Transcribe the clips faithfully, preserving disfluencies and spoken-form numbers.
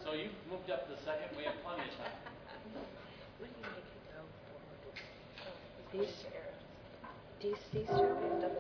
So you moved up to the second. We have plenty of time. These, these, these two?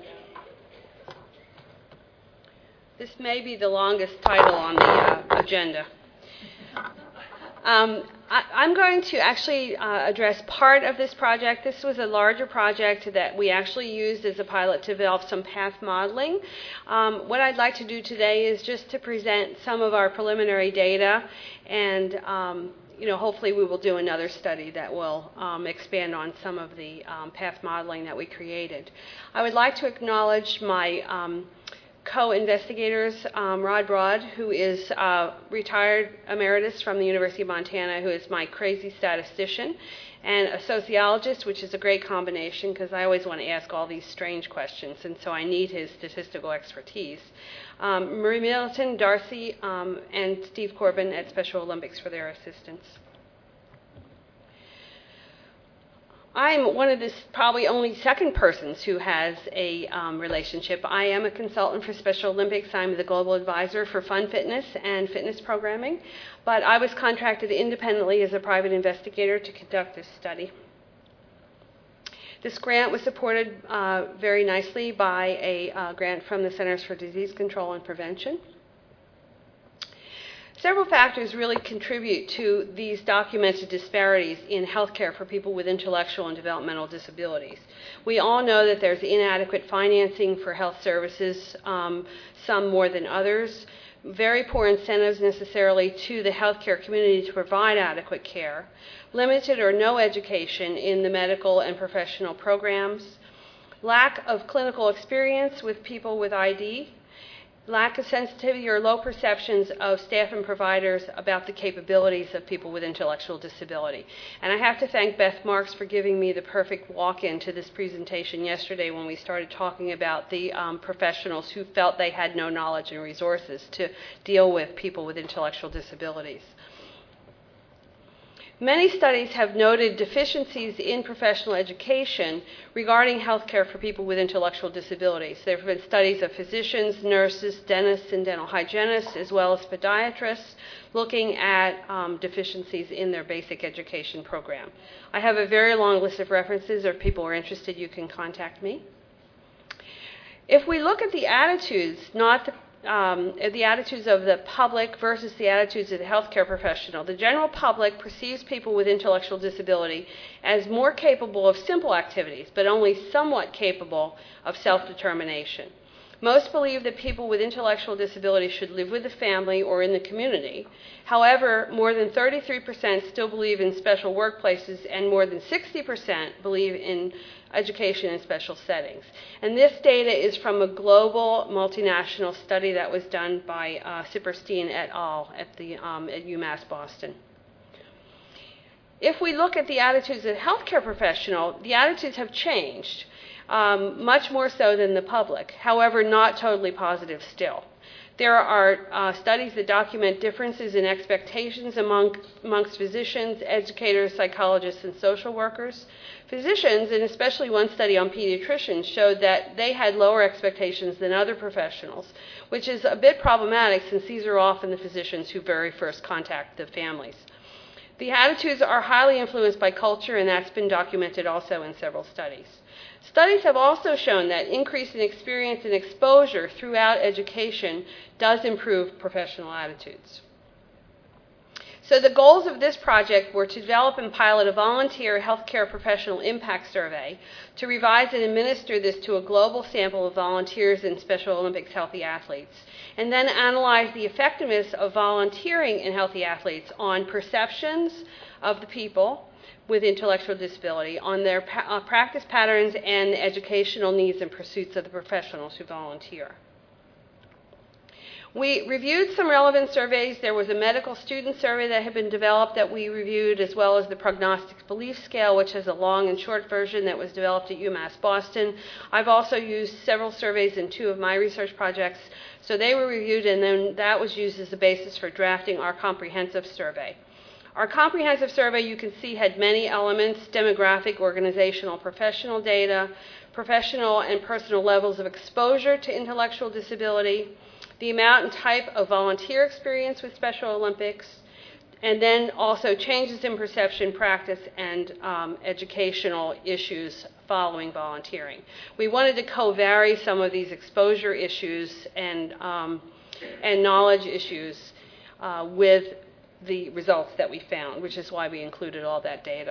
This may be the longest title on the uh, agenda. Um, I, I'm going to actually uh, address part of this project. This was a larger project that we actually used as a pilot to develop some path modeling. Um, what I'd like to do today is just to present some of our preliminary data, and um, you know, hopefully we will do another study that will um, expand on some of the um, path modeling that we created. I would like to acknowledge my um, co-investigators, um, Rod Broad, who is uh, retired emeritus from the University of Montana, who is my crazy statistician, and a sociologist, which is a great combination because I always want to ask all these strange questions, and so I need his statistical expertise. Um, Marie Middleton, Darcy, um, and Steve Corbin at Special Olympics for their assistance. I'm one of the probably only second persons who has a um, relationship. I am a consultant for Special Olympics. I'm the global advisor for Fun Fitness and fitness programming, but I was contracted independently as a private investigator to conduct this study. This grant was supported uh, very nicely by a uh, grant from the Centers for Disease Control and Prevention. Several factors really contribute to these documented disparities in healthcare for people with intellectual and developmental disabilities. We all know that there's inadequate financing for health services, um, some more than others, very poor incentives necessarily to the healthcare community to provide adequate care, limited or no education in the medical and professional programs, lack of clinical experience with people with I D, lack of sensitivity or low perceptions of staff and providers about the capabilities of people with intellectual disability. And I have to thank Beth Marks for giving me the perfect walk-in to this presentation yesterday when we started talking about the um, professionals who felt they had no knowledge and resources to deal with people with intellectual disabilities. Many studies have noted deficiencies in professional education regarding health care for people with intellectual disabilities. There have been studies of physicians, nurses, dentists, and dental hygienists, as well as podiatrists, looking at um, deficiencies in their basic education program. I have a very long list of references. If people are interested, you can contact me. If we look at the attitudes, not the Um, the attitudes of the public versus the attitudes of the healthcare professional. The general public perceives people with intellectual disability as more capable of simple activities, but only somewhat capable of self-determination. Most believe that people with intellectual disability should live with the family or in the community. However, more than thirty-three percent still believe in special workplaces, and more than sixty percent believe in education in special settings. And this data is from a global multinational study that was done by uh, Sipperstein et al. at, the, um, at UMass Boston. If we look at the attitudes of the healthcare professional, the attitudes have changed. Um, much more so than the public, however, not totally positive still. There are uh, studies that document differences in expectations among, amongst physicians, educators, psychologists, and social workers. Physicians, and especially one study on pediatricians, showed that they had lower expectations than other professionals, which is a bit problematic since these are often the physicians who very first contact the families. The attitudes are highly influenced by culture, and that's been documented also in several studies. Studies have also shown that increase in experience and exposure throughout education does improve professional attitudes. So the goals of this project were to develop and pilot a volunteer healthcare professional impact survey, to revise and administer this to a global sample of volunteers and Special Olympics healthy athletes, and then analyze the effectiveness of volunteering in healthy athletes on perceptions of the people with intellectual disability, on their pa- uh, practice patterns and educational needs and pursuits of the professionals who volunteer. We reviewed some relevant surveys. There was a medical student survey that had been developed that we reviewed, as well as the prognostic belief scale, which has a long and short version that was developed at UMass Boston. I've also used several surveys in two of my research projects, so they were reviewed, and then that was used as the basis for drafting our comprehensive survey. Our comprehensive survey, you can see, had many elements: demographic, organizational, professional data, professional and personal levels of exposure to intellectual disability, the amount and type of volunteer experience with Special Olympics, and then also changes in perception, practice, and um, educational issues following volunteering. We wanted to co-vary some of these exposure issues and, um, and knowledge issues uh, with the results that we found, which is why we included all that data.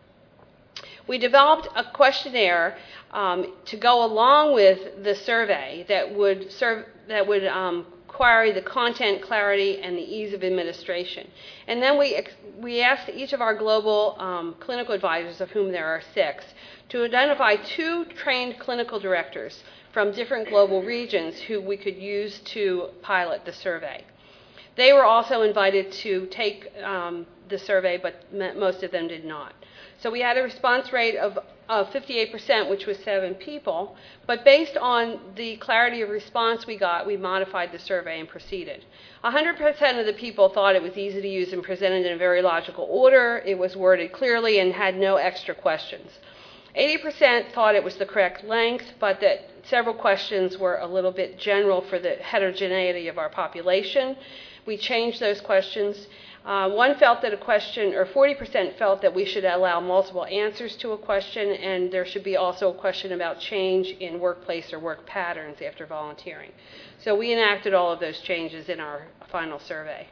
We developed a questionnaire um, to go along with the survey that would serve, that would um, query the content, clarity, and the ease of administration. And then we ex- we asked each of our global um, clinical advisors, of whom there are six, to identify two trained clinical directors from different global regions who we could use to pilot the survey. They were also invited to take um, the survey, but m- most of them did not. So we had a response rate of, of fifty-eight percent, which was seven people, but based on the clarity of response we got, we modified the survey and proceeded. one hundred percent of the people thought it was easy to use and presented in a very logical order, it was worded clearly, and had no extra questions. eighty percent thought it was the correct length, but that several questions were a little bit general for the heterogeneity of our population. We changed those questions. Uh, one felt that a question, or forty percent felt that we should allow multiple answers to a question, and there should be also a question about change in workplace or work patterns after volunteering. So we enacted all of those changes in our final survey.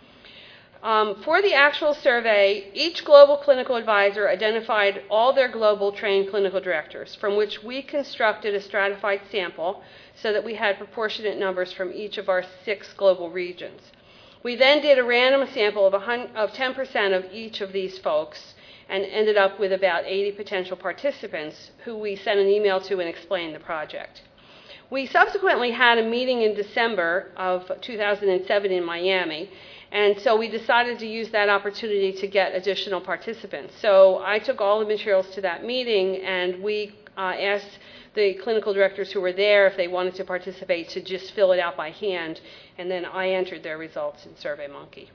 Um, for the actual survey, each global clinical advisor identified all their global trained clinical directors, from which we constructed a stratified sample so that we had proportionate numbers from each of our six global regions. We then did a random sample of, of ten percent of each of these folks and ended up with about eighty potential participants who we sent an email to and explained the project. We subsequently had a meeting in December of two thousand seven in Miami, and so we decided to use that opportunity to get additional participants. So I took all the materials to that meeting, and we uh, asked the clinical directors who were there if they wanted to participate to just fill it out by hand, and then I entered their results in SurveyMonkey.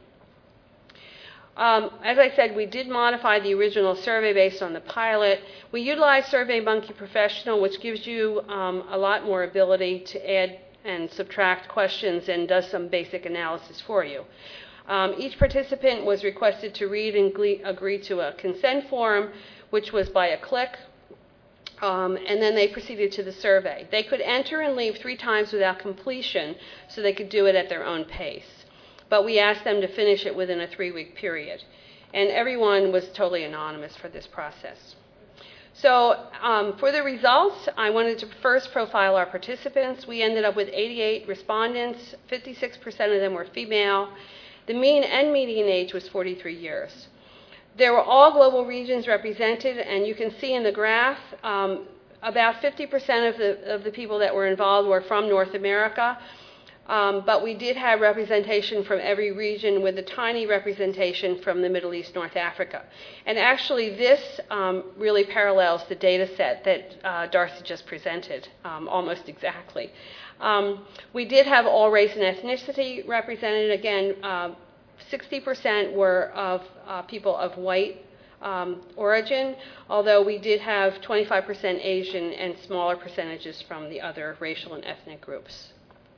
Um, as I said, we did modify the original survey based on the pilot. We utilized SurveyMonkey Professional, which gives you um, a lot more ability to add and subtract questions and does some basic analysis for you. Um, each participant was requested to read and gle- agree to a consent form, which was by a click. Um, and then they proceeded to the survey. They could enter and leave three times without completion, so they could do it at their own pace. But we asked them to finish it within a three-week period. And everyone was totally anonymous for this process. So um, for the results, I wanted to first profile our participants. We ended up with eighty-eight respondents. fifty-six percent of them were female. The mean and median age was forty-three years. There were all global regions represented, and you can see in the graph um, about fifty percent of the, of the people that were involved were from North America, um, but we did have representation from every region with a tiny representation from the Middle East, North Africa. And actually this um, really parallels the data set that uh, Darcy just presented um, almost exactly. Um, we did have all race and ethnicity represented. Again, uh, sixty percent were of uh, people of white um, origin, although we did have twenty-five percent Asian and smaller percentages from the other racial and ethnic groups.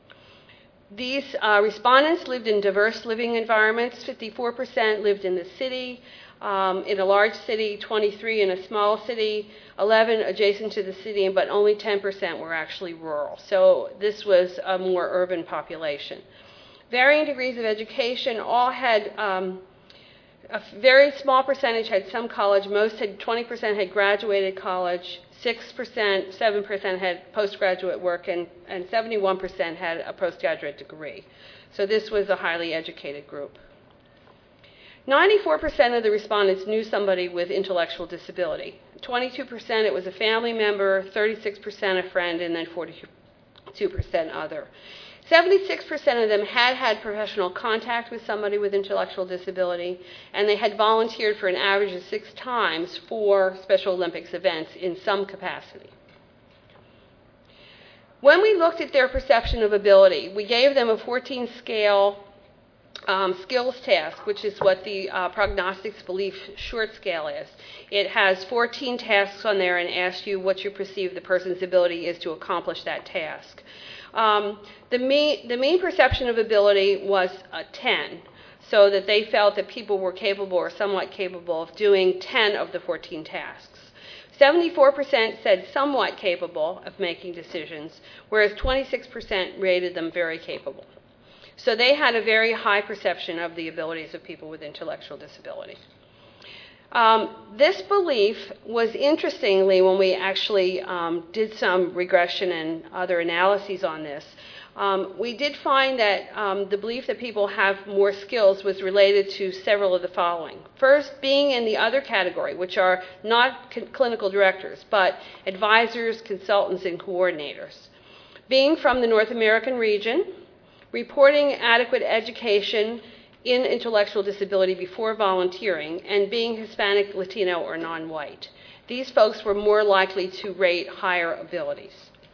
These uh, respondents lived in diverse living environments. fifty-four percent lived in the city, um, in a large city, twenty-three in a small city, eleven adjacent to the city, but only ten percent were actually rural. So this was a more urban population. Varying degrees of education, all had um, a very small percentage had some college. Most had twenty percent had graduated college, six percent, seven percent had postgraduate work, and, and seventy-one percent had a postgraduate degree. So this was a highly educated group. ninety-four percent of the respondents knew somebody with intellectual disability. twenty-two percent it was a family member, thirty-six percent a friend, and then forty-two percent other. seventy-six percent of them had had professional contact with somebody with intellectual disability, and they had volunteered for an average of six times for Special Olympics events in some capacity. When we looked at their perception of ability, we gave them a fourteen scale um, skills task, which is what the uh, prognostics belief short scale is. It has fourteen tasks on there and asks you what you perceive the person's ability is to accomplish that task. Um, the, mean, the mean perception of ability was a ten. so that they felt that people were capable or somewhat capable of doing ten of the fourteen tasks. seventy-four percent said somewhat capable of making decisions, whereas twenty-six percent rated them very capable. So they had a very high perception of the abilities of people with intellectual disability. Um, this belief was, interestingly, when we actually um, did some regression and other analyses on this, um, we did find that um, the belief that people have more skills was related to several of the following. First, being in the other category, which are not c- clinical directors, but advisors, consultants, and coordinators. Being from the North American region, reporting adequate education in intellectual disability before volunteering, and being Hispanic, Latino, or non-white. These folks were more likely to rate higher abilities.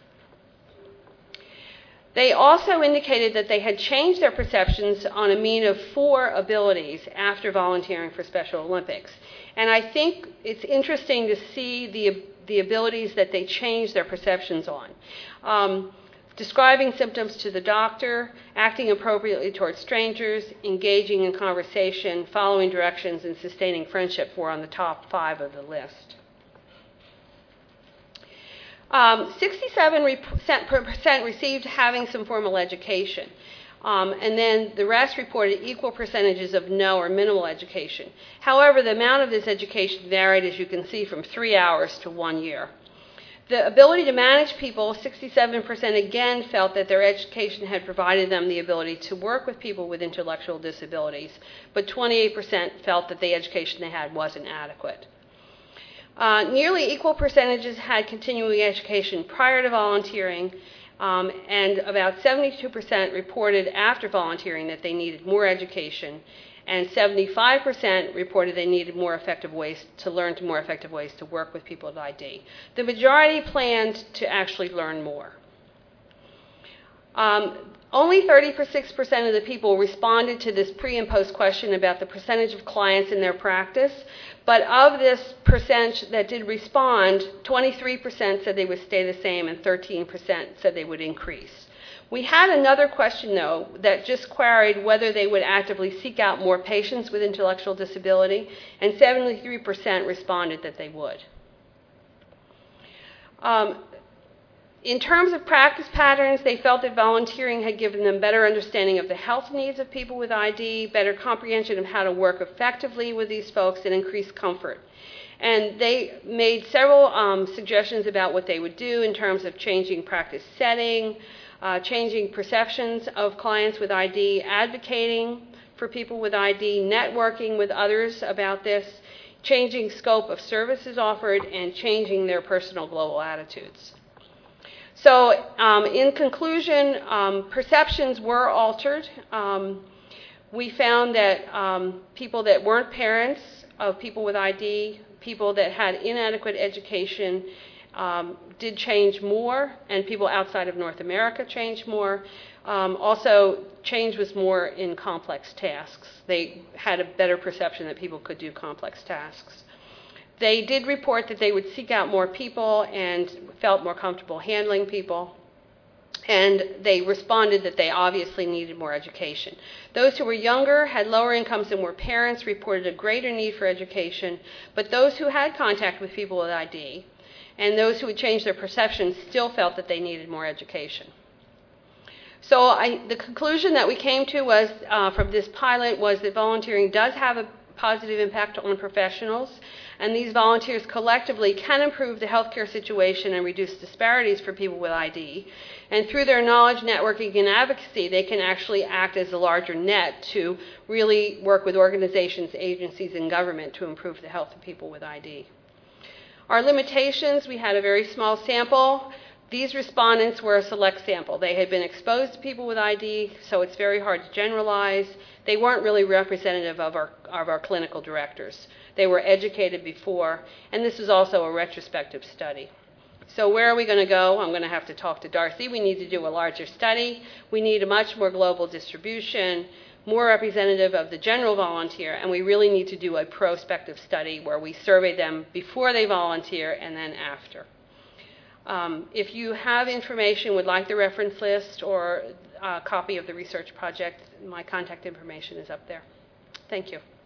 They also indicated that they had changed their perceptions on a mean of four abilities after volunteering for Special Olympics. And I think it's interesting to see the, the abilities that they changed their perceptions on. Um, describing symptoms to the doctor, acting appropriately towards strangers, engaging in conversation, following directions, and sustaining friendship were on the top five of the list. Um, sixty-seven percent received having some formal education, um, and then the rest reported equal percentages of no or minimal education. However, the amount of this education varied, as you can see, from three hours to one year. The ability to manage people, sixty-seven percent again felt that their education had provided them the ability to work with people with intellectual disabilities, but twenty-eight percent felt that the education they had wasn't adequate. Uh, nearly equal percentages had continuing education prior to volunteering, um, and about seventy-two percent reported after volunteering that they needed more education, and seventy-five percent reported they needed more effective ways to learn to more effective ways to work with people with I D. The majority planned to actually learn more. Um, only thirty-six percent of the people responded to this pre and post question about the percentage of clients in their practice, but of this percent that did respond, twenty-three percent said they would stay the same and thirteen percent said they would increase. We had another question, though, that just queried whether they would actively seek out more patients with intellectual disability, and seventy-three percent responded that they would. Um, in terms of practice patterns, they felt that volunteering had given them better understanding of the health needs of people with I D, better comprehension of how to work effectively with these folks, and increased comfort. And they made several um, suggestions about what they would do in terms of changing practice setting, Uh, changing perceptions of clients with I D, advocating for people with I D, networking with others about this, changing scope of services offered, and changing their personal global attitudes. So um, in conclusion, um, perceptions were altered. Um, we found that um, people that weren't parents of people with I D, people that had inadequate education, Um, did change more, and people outside of North America changed more. Um, also, change was more in complex tasks. They had a better perception that people could do complex tasks. They did report that they would seek out more people and felt more comfortable handling people. And they responded that they obviously needed more education. Those who were younger, had lower incomes, and were parents reported a greater need for education, but those who had contact with people with I D and those who had changed their perceptions still felt that they needed more education. So I, the conclusion that we came to was, uh, from this pilot was that volunteering does have a positive impact on professionals, and these volunteers collectively can improve the healthcare situation and reduce disparities for people with I D. And through their knowledge, networking, and advocacy, they can actually act as a larger net to really work with organizations, agencies, and government to improve the health of people with I D. Our limitations, we had a very small sample. These respondents were a select sample. They had been exposed to people with I D, so it's very hard to generalize. They weren't really representative of our, of our clinical directors. They were educated before, and this is also a retrospective study. So where are we going to go? I'm going to have to talk to Darcy. We need to do a larger study. We need a much more global distribution, more representative of the general volunteer, and we really need to do a prospective study where we survey them before they volunteer and then after. Um, if you have information, would like the reference list or a copy of the research project, my contact information is up there. Thank you.